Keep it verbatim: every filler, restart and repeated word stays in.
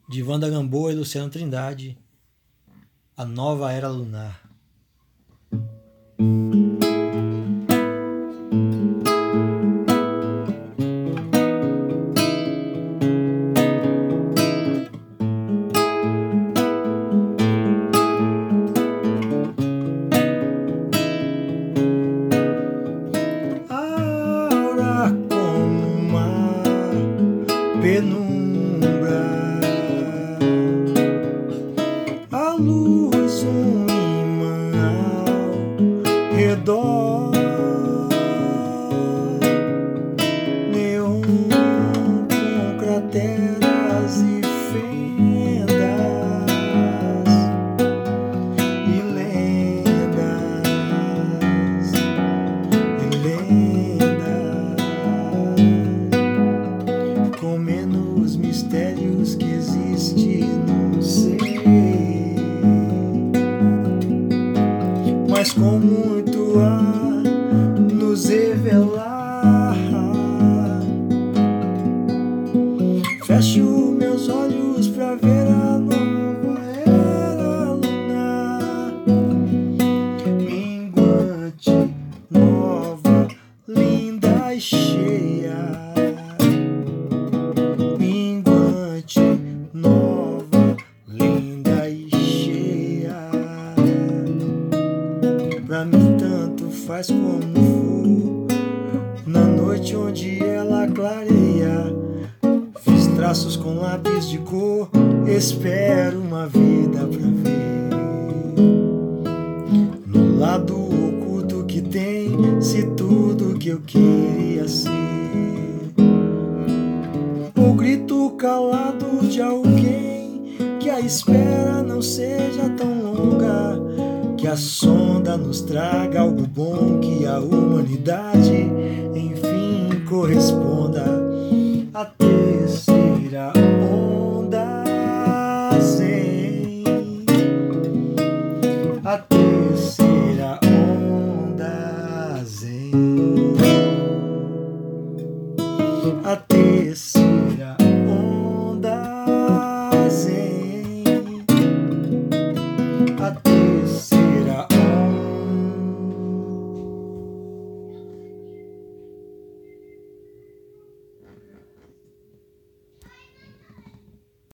de Wanda Gamboa e Luciano Trindade, A Nova Era Lunar. Penumbra, a luz um imã ao redor, neon com crateras e fendas e lendas, e lendas, com menos mistérios que existe, não sei, mas com muito a nos revelar. Fecho meus olhos pra ver a nova era lunar, minguante, nova, linda e cheia. Nova, linda e cheia. Pra mim tanto faz como for, na noite onde ela clareia. Fiz traços com lápis de cor, espero uma vida pra ver. No lado oculto que tem, se tudo que eu queria ser. O grito calado de alguém, que a espera não seja tão longa, que a sonda nos traga algo bom, que a humanidade enfim corresponda.